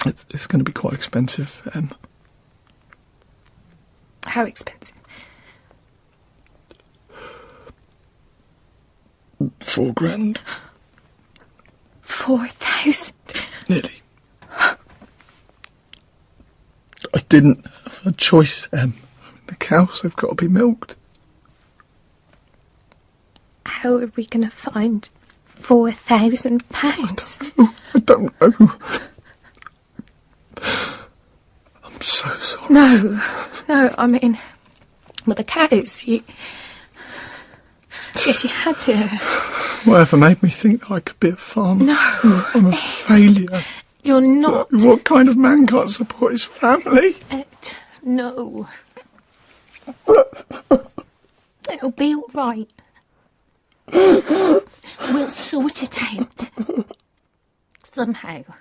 It's going to be quite expensive, Em. How expensive? £4,000. 4,000? Nearly. I didn't have a choice, Em. The cows, they've got to be milked. How are we going to find £4,000? I don't know. I'm so sorry. No, I mean, well, the cows, Yes, you had to. Whatever made me think I could be a farmer? No. I'm a failure. You're not. What kind of man can't support his family? Ed, no. It'll be all right. We'll sort it out. Somehow.